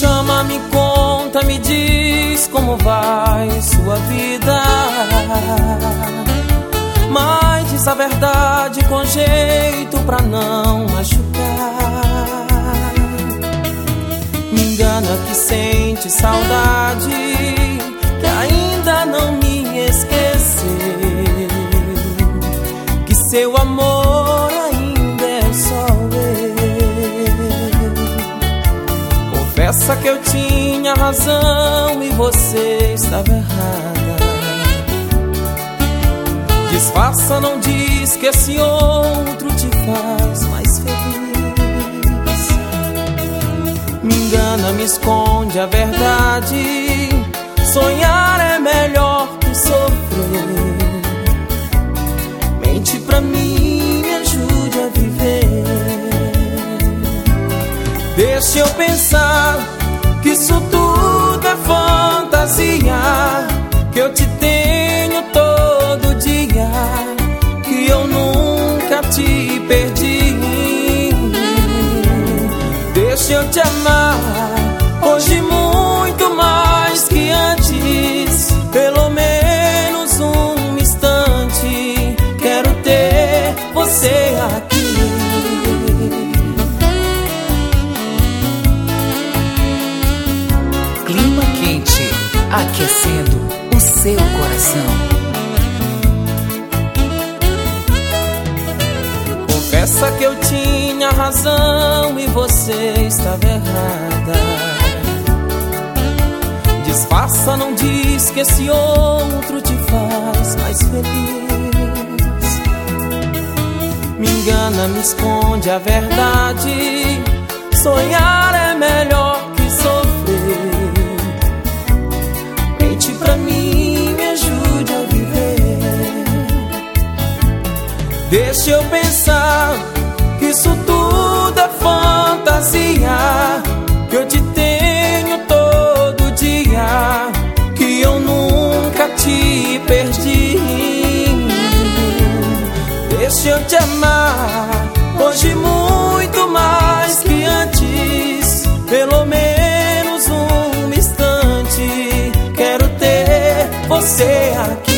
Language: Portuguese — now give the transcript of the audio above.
chama, me conta, me diz como vai sua vida. Mas diz a verdade com jeito pra não machucar. Me engana que sente saudade, que ainda não me esqueceu, que seu amor ainda é só eu. Confessa que eu tinha razão e você estava errada. Disfarça, não diz que esse outro te faz mais feliz. Me engana, me esconde a verdade. Sonhar é melhor que sofrer. Mente pra mim, me ajude a viver. Deixa eu pensar que isso tudo é fantasia, que eu te tenho todo dia, que eu nunca te perdi. Deixa eu te amar hoje muito mais que antes. Pelo menos um instante quero ter você aqui. Clima quente, aquecendo o seu coração. Confessa que eu tinha razão e você estava errada. Disfarça, não diz que esse outro te faz mais feliz. Me engana, me esconde a verdade. Sonhar é melhor que sofrer. Mente pra mim, me ajude a viver. Deixa eu pensar que isso tudo é fantasia, que eu te tenho todo dia, que eu nunca te perdi. Deixa eu te amar hoje muito mais que antes. Pelo menos um instante quero ter você aqui.